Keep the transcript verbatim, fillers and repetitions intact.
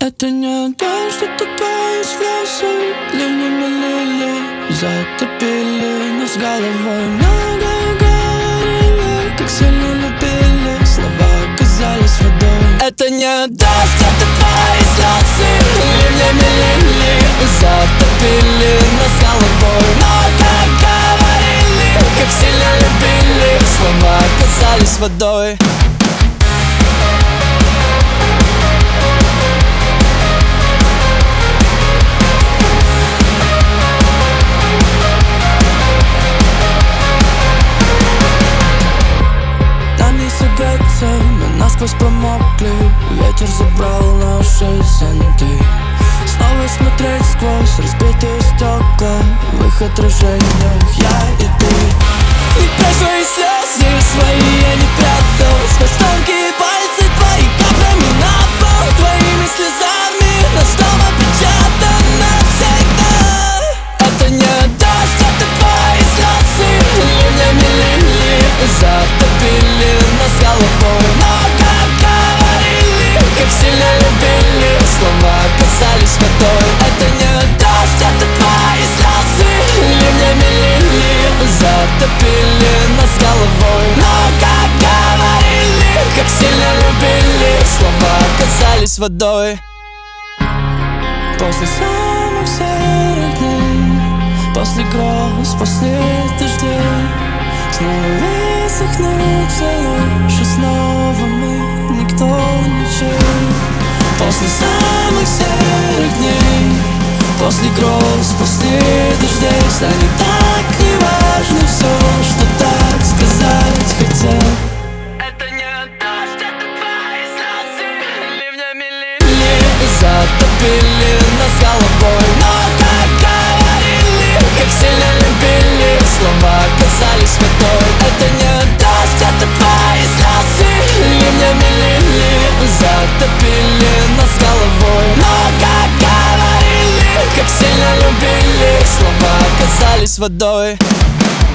Это не дождь, это твои слезы. Ливнями лили, затопили нас головой. Много говорили, как сильно любили. Слова оказались водой. Это не дождь, это твои слезы. Ливнями лили, затопили нас головой. Много говорили, как сильно любили. Слова оказались водой. Мы насквозь промокли, ветер забрал наши зонты. Снова смотреть сквозь разбитые стекла, в их отражениях я и ты. Никто свои слезы, свои я не прятал. Сквозь тонкие пальцы твои каплями на пол. Твоими слезами наш дом опечатан навсегда. Это не дождь, это твои слезы. Ливнями лили, затопили нас головой. Много говорили, как сильно любили. Слова оказались водой. Это не дождь, это твои слезы. Ливнями лили, затопили нас головой. Много говорили, как сильно любили. Слова оказались водой. После самых серых дней, после гроз, после дождей, снова высохнутся лужи, снова мы, никто ничей. После самых серых дней, после гроз, после дождей, станет так неважно все, что так сказать хотел. Это не дождь, это твои слезы. Ливнями лили, затопили нас головой. Много говорили, как сильно любили. Слова оказались водой. Это не дождь, это твои слезы. Ливнями лили, затопили нас головой. Много говорили, как сильно любили. Слова оказались водой.